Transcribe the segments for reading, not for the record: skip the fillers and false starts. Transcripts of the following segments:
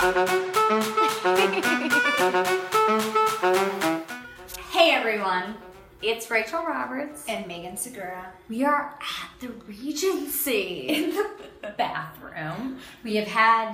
Hey everyone, it's Rachel Roberts and Megan Segura. We are at the Regency In the bathroom. We have had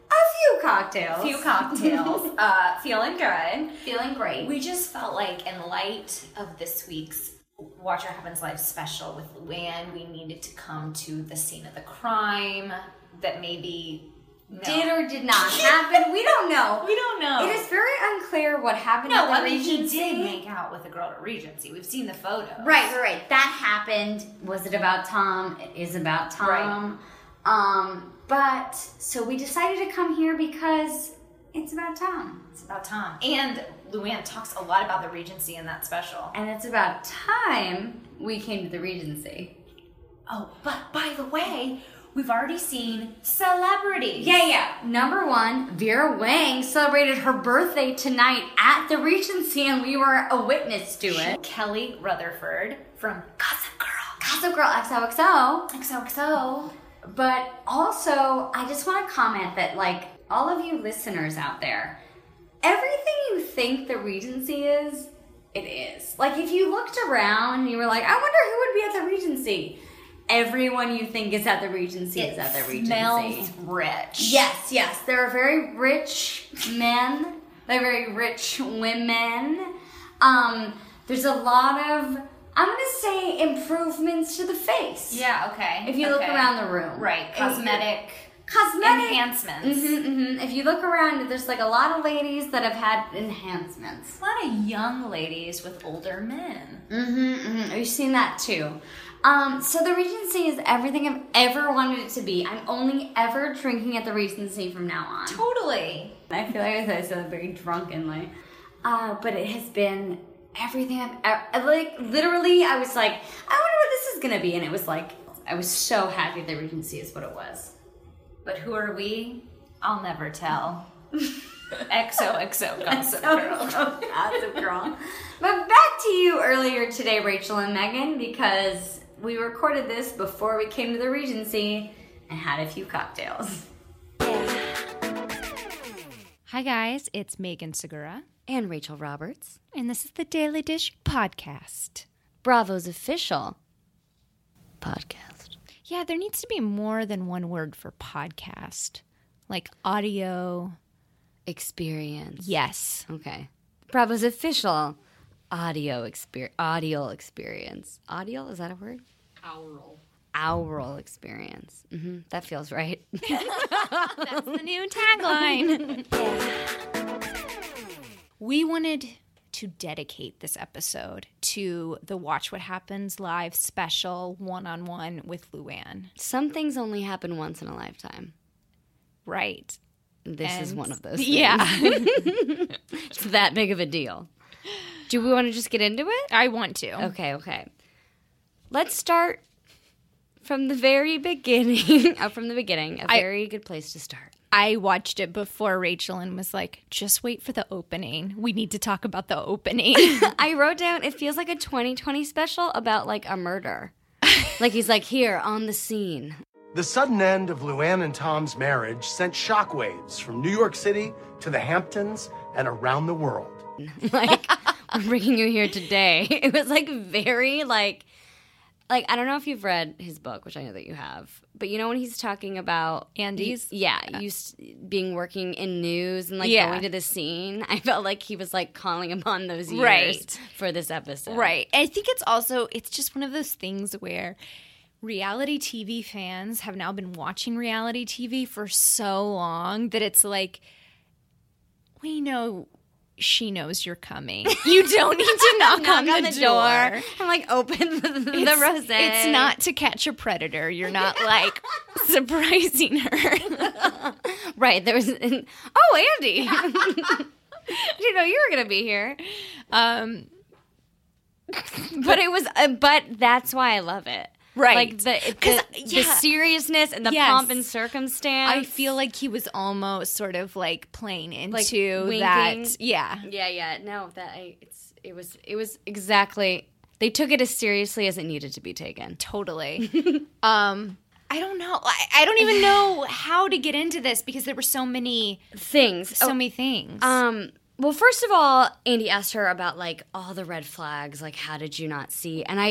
a few cocktails. Feeling good. Feeling great. We just felt like in light of this week's Watch What Happens Live special with Luann, we needed to come to the scene of the crime that maybe did or did not happen. We don't know. We don't know. It is very unclear what happened at the Regency. He did make out with a girl at Regency. We've seen the photos. Right. That happened. Was it about Tom? It is about Tom. Right. But so we decided to come here because it's about Tom. It's about Tom. And Luann talks a lot about the Regency in that special. And it's about time we came to the Regency. Oh, but by the way, we've already seen celebrities. Yeah. Number one, Vera Wang celebrated her birthday tonight at the Regency, and we were a witness to it. Kelly Rutherford from Gossip Girl XOXO. XOXO. But also, I just want to comment that, like, all of you listeners out there, everything you think the Regency is, it is. Like, if you looked around and you were like, I wonder who would be at the Regency. Everyone you think is at the Regency is at the Regency. It smells rich. Yes. There are very rich men. There are very rich women. There's a lot of, I'm going to say, improvements to the face. Yeah, okay. If you look around the room. Right, cosmetic enhancements. Mm-hmm. If you look around, there's like a lot of ladies that have had enhancements. A lot of young ladies with older men. Mm-hmm. We've seen that too. So the Regency is everything I've ever wanted it to be. I'm only ever drinking at the Regency from now on. Totally. I feel like I said very drunkenly. But it has been everything I've ever, like, literally, I was like, I wonder what this is going to be. And it was like, I was so happy the Regency is what it was. But who are we? I'll never tell. XOXO Gossip Girl. Gossip Girl. But back to you earlier today, Rachel and Megan, because we recorded this before we came to the Regency and had a few cocktails. Hi guys, it's Megan Segura. And Rachel Roberts. And this is the Daily Dish Podcast. Bravo's official podcast. Yeah, there needs to be more than one word for podcast. Like audio experience. Yes. Okay. Bravo's official audio experience. Audio, is that a word? Aural experience. Mm-hmm. That feels right. That's the new tagline. We wanted to dedicate this episode to the Watch What Happens Live special one-on-one with Luann. Some things only happen once in a lifetime. Right. This is one of those things. Yeah. It's that big of a deal. Do we want to just get into it? I want to. Okay. Let's start from the very beginning. Very good place to start. I watched it before Rachel and was like, just wait for the opening. We need to talk about the opening. I wrote down, it feels like a 2020 special about, like, a murder. Like, he's like, here, on the scene. The sudden end of Luann and Tom's marriage sent shockwaves from New York City to the Hamptons and around the world. Like, we're bringing you here today. It was, like, very, like, I don't know if you've read his book, which I know that you have, but you know when he's talking about Andy's? Being working in news and, like, going to the scene, I felt like he was, like, calling upon those years for this episode. Right. I think it's just one of those things where reality TV fans have now been watching reality TV for so long that it's like, we know she knows you're coming. You don't need to knock on the door. And, like, open the rosé. It's not to catch a predator. You're not, like, surprising her. Right. There was, Andy. I didn't know you were going to be here. But it was, but that's why I love it. Right. Like, the seriousness and the pomp and circumstance. I feel like he was almost sort of, like, playing into, like, winking. that. Yeah. Yeah. No, it was exactly, they took it as seriously as it needed to be taken. Totally. I don't know. I don't even know how to get into this because there were so many things. many things. Well, first of all, Andy asked her about like all the red flags, like how did you not see? And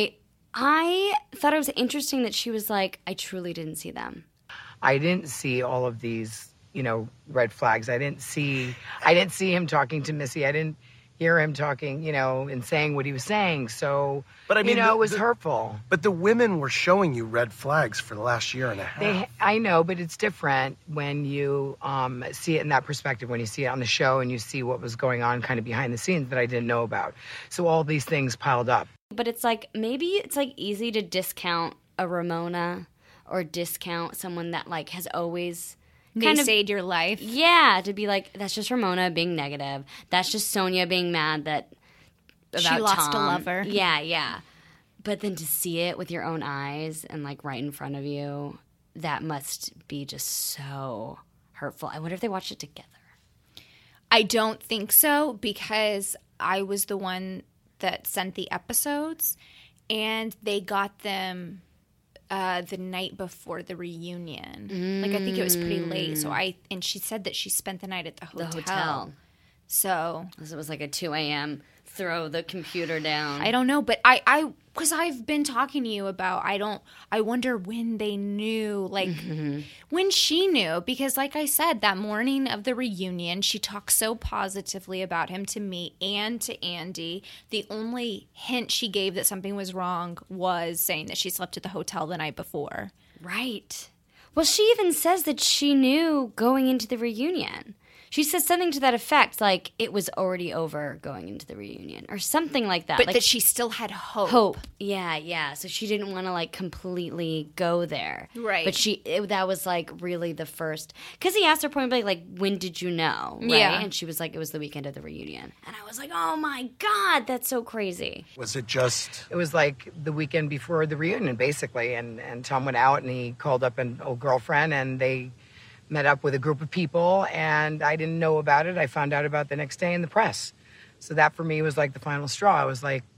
I thought it was interesting that she was like, I truly didn't see them. I didn't see all of these, red flags. I didn't see him talking to Missy. I didn't hear him talking, and saying what he was saying. So, But I mean, it was hurtful. But the women were showing you red flags for the last year and a half. I know, but it's different when you see it in that perspective, when you see it on the show and you see what was going on kind of behind the scenes that I didn't know about. So all these things piled up. But it's like, maybe it's like easy to discount a Ramona or discount someone that like has always kind of saved your life. Yeah, to be like, that's just Ramona being negative. That's just Sonia being mad that about she lost Tom. a lover. Yeah. But then to see it with your own eyes and like right in front of you, that must be just so hurtful. I wonder if they watched it together. I don't think so because I was the one that sent the episodes and they got them the night before the reunion. Like I think it was pretty late. And she said that she spent the night at the hotel. So it was like a 2 a.m. throw the computer down. I don't know, but because I've been talking to you about, I wonder when they knew, like, when she knew, because like I said, that morning of the reunion, she talked so positively about him to me and to Andy. The only hint she gave that something was wrong was saying that she slept at the hotel the night before. Right. Well, she even says that she knew going into the reunion. She says something to that effect, like it was already over going into the reunion or something like that. But like, that she still had hope. Hope. Yeah. So she didn't want to like completely go there. Right. But that was like really the first, because he asked her point blank, like, when did you know? Right? Yeah. And she was like, it was the weekend of the reunion. And I was like, oh my God, that's so crazy. Was it just... It was like the weekend before the reunion, basically. And Tom went out and he called up an old girlfriend and they met up with a group of people, and I didn't know about it. I found out about it the next day in the press. So that for me was like the final straw. I was like,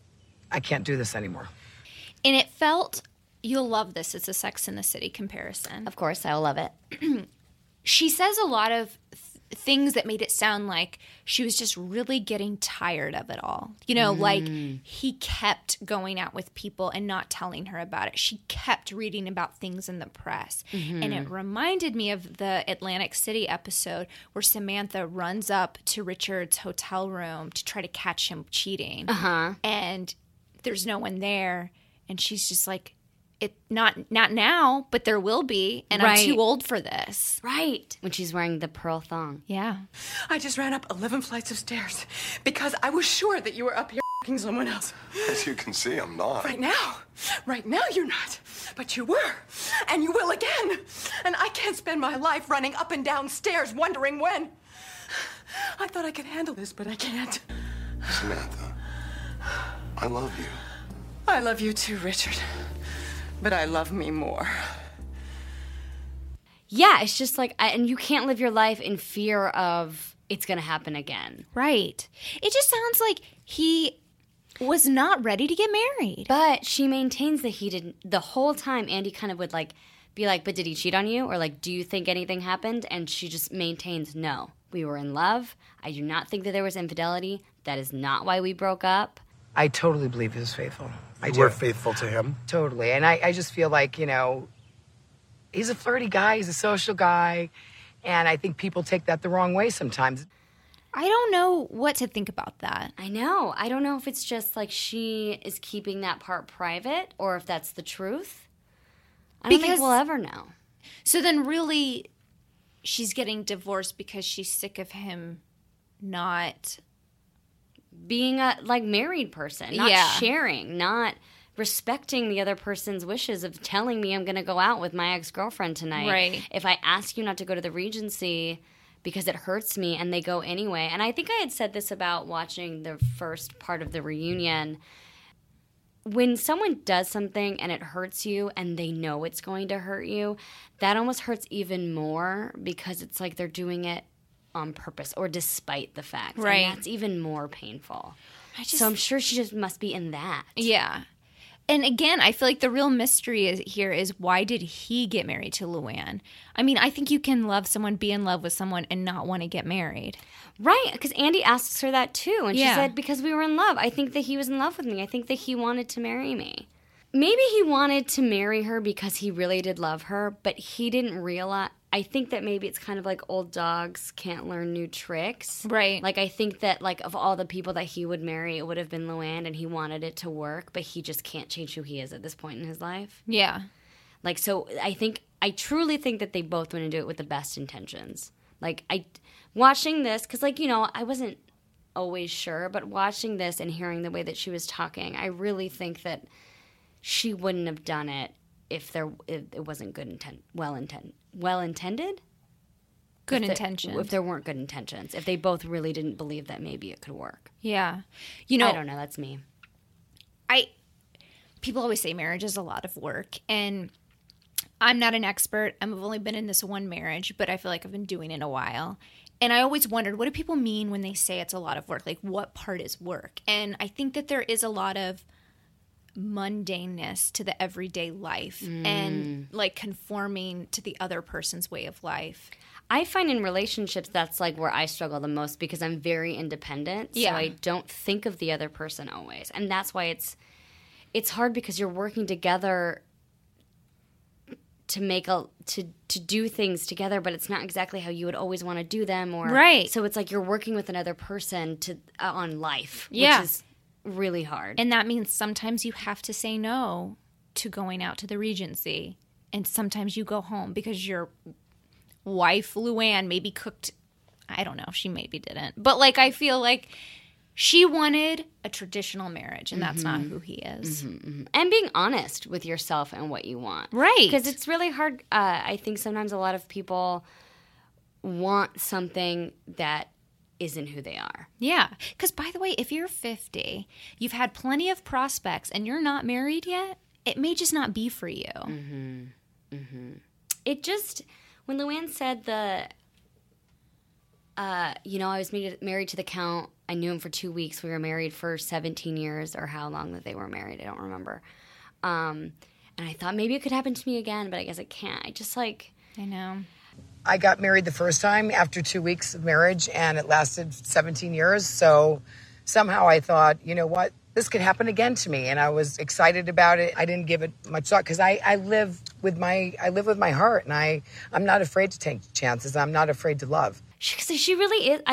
I can't do this anymore. And it felt, you'll love this, it's a Sex and the City comparison. Of course, I'll love it. She says a lot of things that made it sound like she was just really getting tired of it all. Like he kept going out with people and not telling her about it. She kept reading about things in the press. And it reminded me of the Atlantic City episode where Samantha runs up to Richard's hotel room to try to catch him cheating. And there's no one there. And she's just like, not now, but there will be, and Right. I'm too old for this. Right. When she's wearing the pearl thong. Yeah. I just ran up 11 flights of stairs because I was sure that you were up here f***ing someone else. As you can see, I'm not. Right now you're not. But you were. And you will again. And I can't spend my life running up and down stairs wondering when. I thought I could handle this, but I can't. Samantha, I love you. I love you too, Richard. But I love me more. Yeah, it's just like, and you can't live your life in fear of it's going to happen again. Right. It just sounds like he was not ready to get married. But she maintains that he didn't, the whole time Andy kind of would like, be like, but did he cheat on you? Or like, do you think anything happened? And she just maintains, no, we were in love. I do not think that there was infidelity. That is not why we broke up. I totally believe he was faithful. You were faithful to him? Totally. And I just feel like, he's a flirty guy. He's a social guy. And I think people take that the wrong way sometimes. I don't know what to think about that. I know. I don't know if it's just like she is keeping that part private or if that's the truth. I don't think we'll ever know. So then really she's getting divorced because she's sick of him not being a like married person, not Yeah. sharing, not respecting the other person's wishes of telling me I'm going to go out with my ex-girlfriend tonight. Right. If I ask you not to go to the Regency because it hurts me and they go anyway. And I think I had said this about watching the first part of the reunion. When someone does something and it hurts you and they know it's going to hurt you, that almost hurts even more because it's like they're doing it on purpose or despite the fact. Right. And that's even more painful. So I'm sure she just must be in that. Yeah. And again, I feel like the real mystery here is why did he get married to Luann? I mean, I think you can love someone, be in love with someone, and not want to get married. Right, because Andy asks her that too. And she Yeah. said, because we were in love. I think that he was in love with me. I think that he wanted to marry me. Maybe he wanted to marry her because he really did love her, but he didn't realize. I think that maybe it's kind of like old dogs can't learn new tricks. Right. Like, I think that, like, of all the people that he would marry, it would have been Luann, and he wanted it to work, but he just can't change who he is at this point in his life. Yeah. Like, so I truly think that they both went into it with the best intentions. Like, watching this, because, like, you know, I wasn't always sure, but watching this and hearing the way that she was talking, I really think that she wouldn't have done it if it wasn't well intended. Good intentions. If there weren't good intentions. If they both really didn't believe that maybe it could work. Yeah. You know, I don't know. That's me. People always say marriage is a lot of work, and I'm not an expert. I've only been in this one marriage, but I feel like I've been doing it a while. And I always wondered, what do people mean when they say it's a lot of work? Like, what part is work? And I think that there is a lot of mundaneness to the everyday life and, like, conforming to the other person's way of life. I find in relationships that's, like, where I struggle the most because I'm very independent. So Yeah. I don't think of the other person always. And that's why it's hard because you're working together to do things together, but it's not exactly how you would always want to do them. Or Right. So it's like you're working with another person on life, Yeah. which is really hard. And that means sometimes you have to say no to going out to the Regency. And sometimes you go home because your wife, Luann, maybe cooked. I don't know. She maybe didn't. But, like, I feel like she wanted a traditional marriage, and that's not who he is. And being honest with yourself and what you want. Right. Because it's really hard. I think sometimes a lot of people want something that isn't who they are. Yeah. Because, by the way, if you're 50, you've had plenty of prospects, and you're not married yet, it may just not be for you. It just, when Luann said I was married to the Count. I knew him for 2 weeks. We were married for 17 years or how long that they were married. I don't remember. And I thought maybe it could happen to me again, but I guess it can't. I just like... I know. I got married the first time after 2 weeks of marriage, and it lasted 17 years. So somehow I thought, you know what, this could happen again to me, and I was excited about it. I didn't give it much thought because I live with my heart, and I'm not afraid to take chances. I'm not afraid to love. She really is.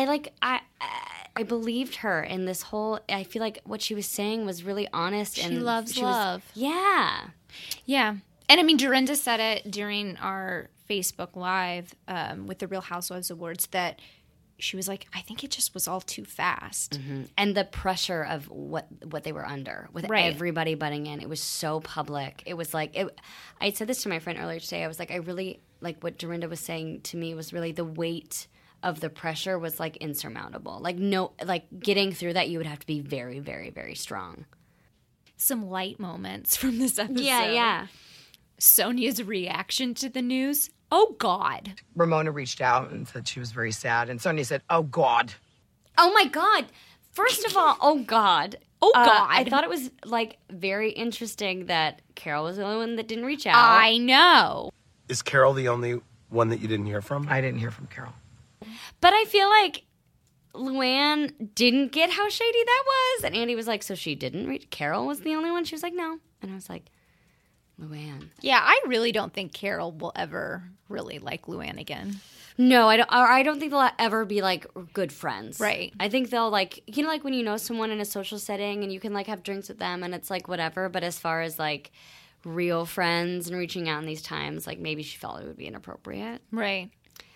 I believed her in this whole. I feel like what she was saying was really honest. She loves love. Yeah. Yeah. And I mean, Dorinda said it during our Facebook Live with the Real Housewives Awards that she was like, I think it just was all too fast. And the pressure of what they were under with everybody butting in. It was so public. It was like, I said this to my friend earlier today. I was like, I really, like what Dorinda was saying to me was really the weight of the pressure was like insurmountable. Like getting through that, you would have to be very, very, very strong. Some light moments from this episode. Yeah. Sonia's reaction to the news. Oh, God. Ramona reached out and said she was very sad, and Sonia said, oh, God. Oh, my God. First of all, oh, God. Oh, God. I thought it was, like, very interesting that Carol was the only one that didn't reach out. I know. Is Carol the only one that you didn't hear from? I didn't hear from Carol. But I feel like Luann didn't get how shady that was. And Andy was like, so she didn't reach. Carol was the only one? She was like, no. And I was like, Luann. Yeah, I really don't think Carol will ever really like Luann again. No, I don't think they'll ever be, like, good friends. Right. I think they'll, like, you know, like when you know someone in a social setting and you can, like, have drinks with them and it's, like, whatever. But as far as, like, real friends and reaching out in these times, like, maybe she felt it would be inappropriate. Right.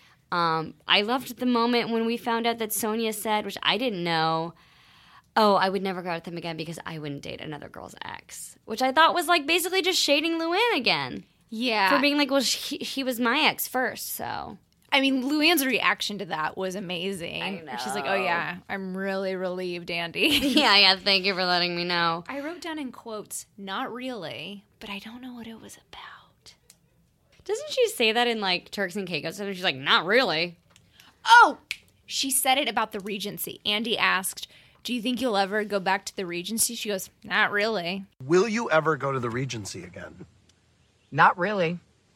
I loved the moment when we found out that Sonia said, which I didn't know, oh, I would never go out with him again because I wouldn't date another girl's ex. Which I thought was, like, basically just shading Luann again. Yeah. For being like, well, he was my ex first, so... I mean, Luann's reaction to that was amazing. I know. She's like, oh, yeah, I'm really relieved, Andy. Yeah, thank you for letting me know. I wrote down in quotes, not really, but I don't know what it was about. Doesn't she say that in, like, Turks and Caicos? And she's like, not really. Oh! She said it about the Regency. Andy asked, Do you think you'll ever go back to the Regency? She goes, not really. Will you ever go to the Regency again? Not really.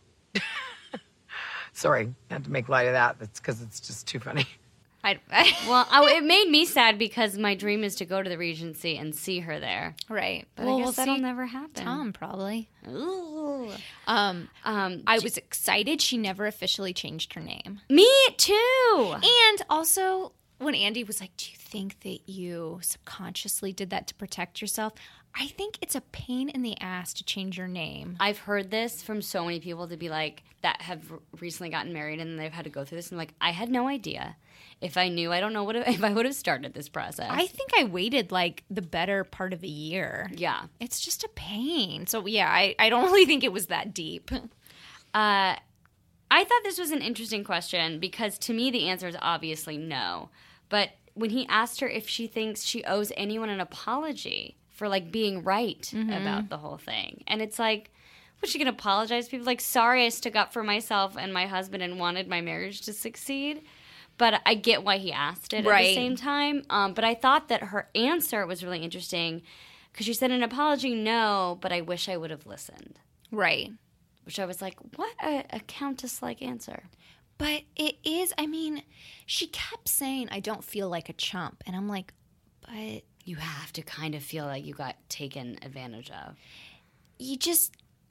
Sorry, had to make light of that. That's because it's just too funny. Well, it made me sad because my dream is to go to the Regency and see her there. Right. But I guess that'll never happen. Tom, probably. Ooh. I was excited she never officially changed her name. Me too. And also, when Andy was like, do you think that you subconsciously did that to protect yourself? I think it's a pain in the ass to change your name. I've heard this from so many people to be like, that have recently gotten married and they've had to go through this. And like, I had no idea. If I knew, I don't know if I would have started this process. I think I waited like the better part of a year. Yeah. It's just a pain. So yeah, I don't really think it was that deep. I thought this was an interesting question because to me the answer is obviously no. But when he asked her if she thinks she owes anyone an apology for like being right about the whole thing. And it's like, was she going to apologize to people? Like, sorry I stuck up for myself and my husband and wanted my marriage to succeed. But I get why he asked it at the same time. But I thought that her answer was really interesting because she said an apology, no, but I wish I would have listened. Right. Which I was like, what a countess-like answer. But it is, I mean, she kept saying, I don't feel like a chump. And I'm like, but you have to kind of feel like you got taken advantage of. You just...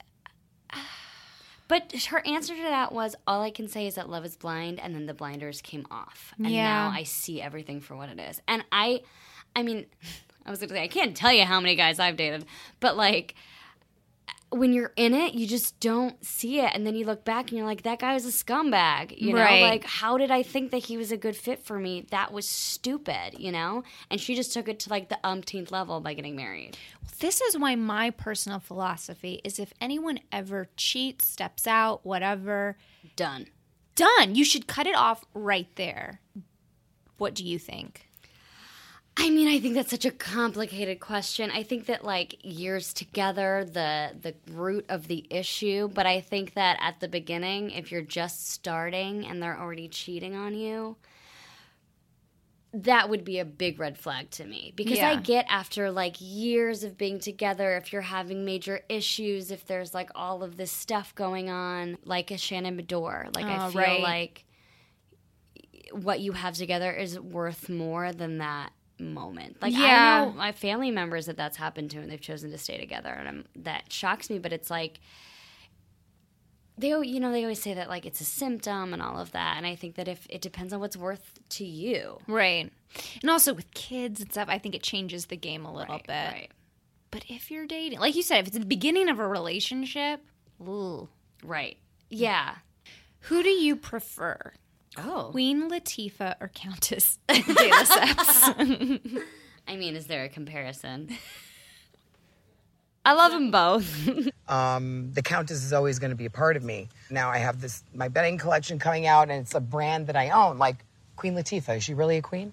But her answer to that was, all I can say is that love is blind, and then the blinders came off. And now I see everything for what it is. And I mean, I was going to say, I can't tell you how many guys I've dated, but like, when you're in it, you just don't see it. And then you look back and you're like, that guy was a scumbag, you know? Right. Like, how did I think that he was a good fit for me? That was stupid, you know? And she just took it to like the umpteenth level by getting married. This is why my personal philosophy is if anyone ever cheats, steps out, whatever. Done. You should cut it off right there. What do you think? I mean, I think that's such a complicated question. I think that, like, years together, the root of the issue. But I think that at the beginning, if you're just starting and they're already cheating on you, that would be a big red flag to me. Because I get after, like, years of being together, if you're having major issues, if there's, like, all of this stuff going on, like a Shannon Beador. Like, I feel like what you have together is worth more than that moment. Like, I know my family members that's happened to and they've chosen to stay together, and that shocks me. But it's like they always say that like it's a symptom and all of that, and I think that if it depends on what's worth to you, right? And also with kids and stuff, I think it changes the game a little bit. Right. But if you're dating, like you said, if it's the beginning of a relationship, ooh, right? Yeah. Who do you prefer? Oh. Queen Latifah or Countess de Lesseps? I mean, is there a comparison? I love them both. The Countess is always going to be a part of me. Now I have my bedding collection coming out, and it's a brand that I own. Like, Queen Latifah, is she really a queen?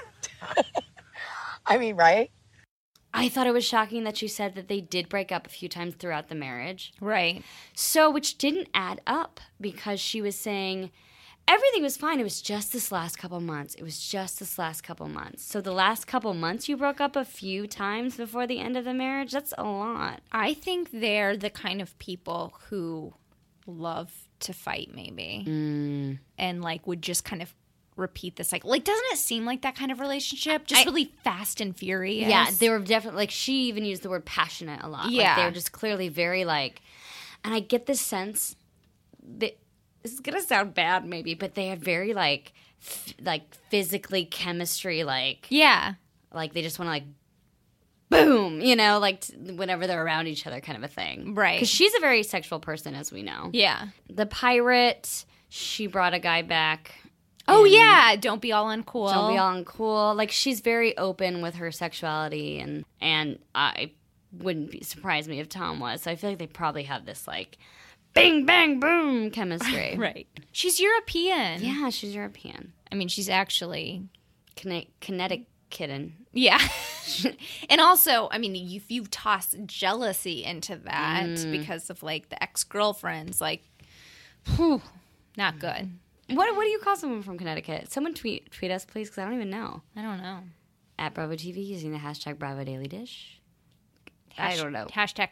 I mean, right? I thought it was shocking that she said that they did break up a few times throughout the marriage. Right. So, which didn't add up because she was saying everything was fine. It was just this last couple months. So the last couple months you broke up a few times before the end of the marriage? That's a lot. I think they're the kind of people who love to fight maybe. And like would just kind of repeat the cycle. Like, doesn't it seem like that kind of relationship? Just really fast and furious. Yeah, they were definitely, like, she even used the word passionate a lot. Yeah. Like, they were just clearly very, like, and I get this sense that, this is going to sound bad maybe, but they have very, like physically chemistry, like. Yeah. Like, they just want to, like, boom, you know, like, whenever they're around each other kind of a thing. Right. Because she's a very sexual person, as we know. Yeah. The pirate, she brought a guy back. Oh, yeah. Don't be all uncool. Don't be all uncool. Like, she's very open with her sexuality, and I wouldn't surprise me if Tom was. So I feel like they probably have this, like, bing, bang, boom chemistry. Right. She's European. Yeah, she's European. I mean, she's actually... Connecticut. Yeah. And also, I mean, if you toss jealousy into that because of, like, the ex-girlfriends, like, whew, not good. What do you call someone from Connecticut? Someone tweet us, please, because I don't even know. I don't know. at Bravo TV using the hashtag Bravo Daily Dish. I don't know. Hashtag.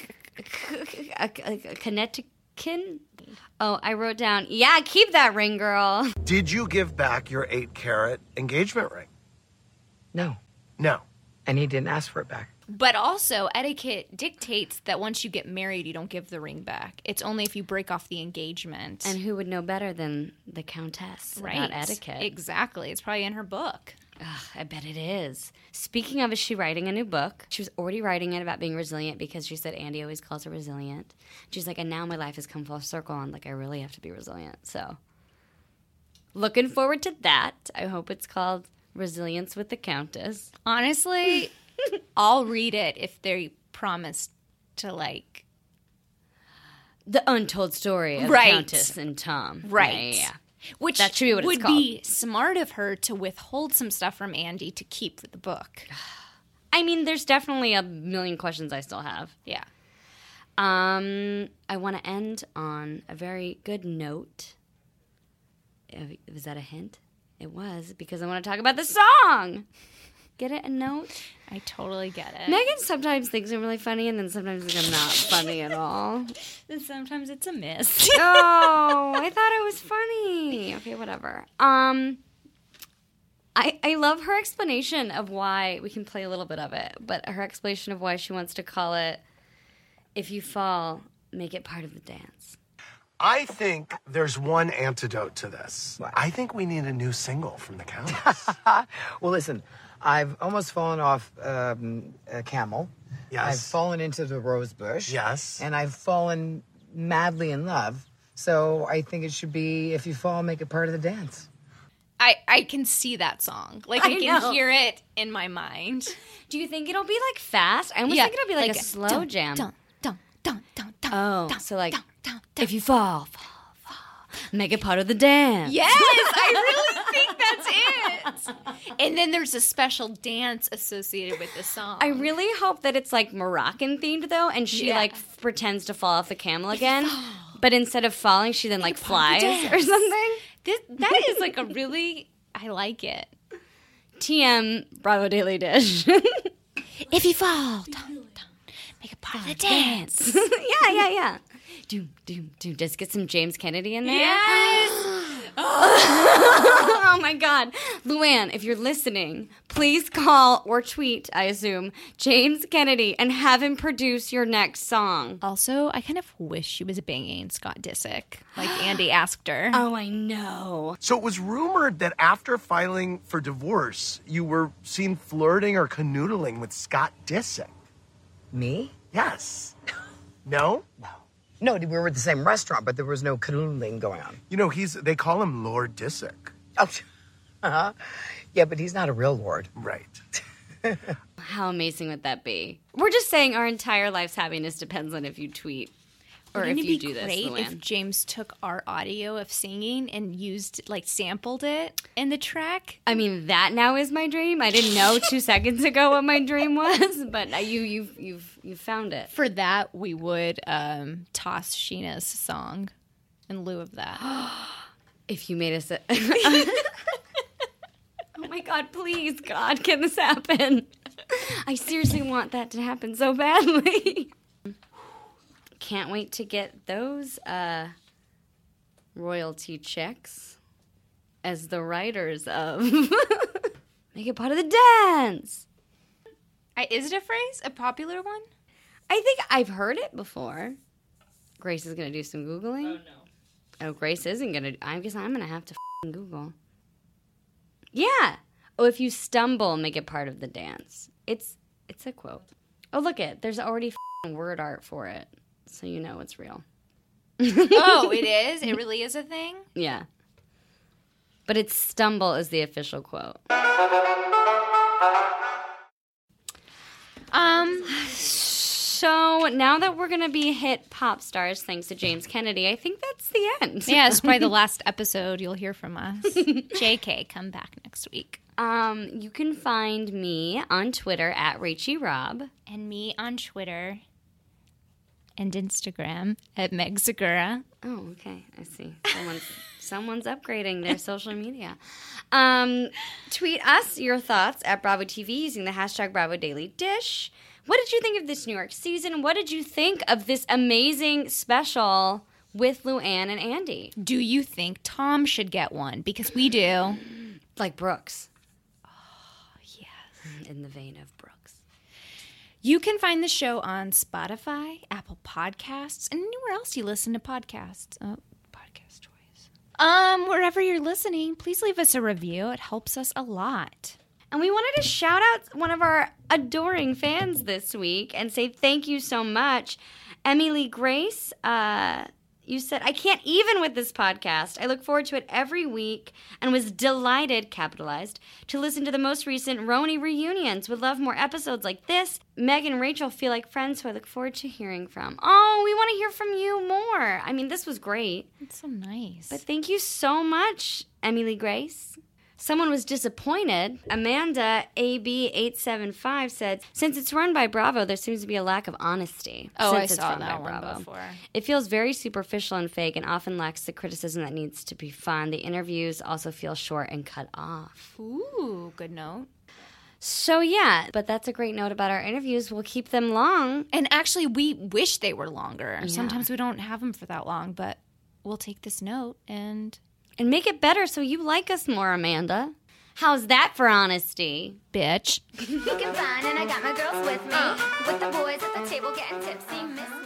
Connecticut? Oh, I wrote down, yeah, keep that ring, girl. Did you give back your 8-carat engagement ring? No. No. And he didn't ask for it back. But also, etiquette dictates that once you get married, you don't give the ring back. It's only if you break off the engagement. And who would know better than the Countess about etiquette? Exactly. It's probably in her book. Ugh, I bet it is. Speaking of, is she writing a new book? She was already writing it about being resilient because she said Andy always calls her resilient. She's like, and now my life has come full circle and like I really have to be resilient. So looking forward to that. I hope it's called Resilience with the Countess. Honestly, I'll read it if they promise to like The untold story of Right. Countess and Tom. Right. Yeah. Which That should be what it's would called. be smart of her to withhold some stuff from Andy to keep for the book. I mean, there's definitely a million questions I still have. Yeah. I want to end on a very good note. Was that a hint? It was, because I want to talk about the song. Get it? A note? I totally get it. Megan sometimes thinks I'm really funny, and then sometimes thinks I'm not funny at all. And sometimes it's a miss. Oh, I thought it was funny. Okay, whatever. I love her explanation of why, we can play a little bit of it, but her explanation of why she wants to call it, if you fall, make it part of the dance. I think there's one antidote to this. What? I think we need a new single from the Countess. Well, listen, I've almost fallen off a camel. Yes. I've fallen into the rose bush. Yes. And I've fallen madly in love. So I think it should be, if you fall, make it part of the dance. I can see that song. Like, I can know. hear it in my mind. Do you think it'll be like fast? I almost think it'll be like a slow dun, jam. Dun, dun, dun, dun, dun, Oh, dun, so like, dun, dun, dun. if you fall, make it part of the dance. Yes, I really think that's it. And then there's a special dance associated with the song. I really hope that it's like Moroccan themed though, and she Yeah. like pretends to fall off the camel again. But instead of falling, she then like part of the flies or dance. something. That is like a really, I like it. TM Bravo Daily Dish. If you fall, dun, dun, make it part of the dance. yeah. Doom. Just get some James Kennedy in there. Yes. Oh my God. Luann, if you're listening, please call or tweet, I assume, James Kennedy and have him produce your next song. Also, I kind of wish she was banging Scott Disick, like Andy asked her. Oh, I know. So it was rumored that after filing for divorce, you were seen flirting or canoodling with Scott Disick. Me? Yes. No? No, we were at the same restaurant, but there was no canoodling going on. You know, they call him Lord Disick. Oh, yeah, but he's not a real lord. Right. How amazing would that be? We're just saying our entire life's happiness depends on if you tweet or Wouldn't if it you be do this, great Luann. if James took our audio of singing and used, like, sampled it in the track? I mean, that now is my dream. I didn't know 2 seconds ago what my dream was, but you've found it. For that, we would toss Sheena's song in lieu of that. If you made us oh my God, please, God, can this happen? I seriously want that to happen so badly. Can't wait to get those royalty checks as the writers of Make It Part of the Dance. Is it a phrase? A popular one? I think I've heard it before. Grace is going to do some Googling. Oh, no. Oh, Grace isn't going to. I guess I'm going to have to Google. Yeah. Oh, if you stumble, make it part of the dance. It's a quote. Oh, look it. There's already word art for it. So you know it's real. Oh, it is? It really is a thing? Yeah. But it's stumble is the official quote. So now that we're going to be hit pop stars thanks to James Kennedy, I think that's the end. Yeah, it's probably the last episode you'll hear from us. JK, come back next week. You can find me on Twitter at Rachie Rob. And me on Twitter and Instagram at Meg Segura. Oh, okay. I see. Someone's Someone's upgrading their social media. Tweet us your thoughts at Bravo TV using the hashtag Bravo Daily Dish. What did you think of this New York season? What did you think of this amazing special with Luann and Andy? Do you think Tom should get one? Because we do. Like Brooks. Oh, yes. In the vein of Brooks. You can find the show on Spotify, Apple Podcasts, and anywhere else you listen to podcasts. Oh, podcast choice. Wherever you're listening, please leave us a review. It helps us a lot. And we wanted to shout out one of our adoring fans this week and say thank you so much. Emily Grace, you said, I can't even with this podcast. I look forward to it every week and was delighted, capitalized, to listen to the most recent Roni reunions. Would love more episodes like this. Meg and Rachel feel like friends who I look forward to hearing from. Oh, we want to hear from you more. I mean, this was great. It's so nice. But thank you so much, Emily Grace. Someone was disappointed. Amanda AB875 said, since it's run by Bravo, there seems to be a lack of honesty. Oh, since I it's saw run that by one Bravo. before. It feels very superficial and fake and often lacks the criticism that needs to be fun. The interviews also feel short and cut off. Ooh, good note. So, yeah, but that's a great note about our interviews. We'll keep them long. And actually, we wish they were longer. Yeah. Sometimes we don't have them for that long, but we'll take this note and make it better so you like us more, Amanda. How's that for honesty? Bitch. Looking fine and I got my girls with me. With the boys at the table getting tipsy. Miss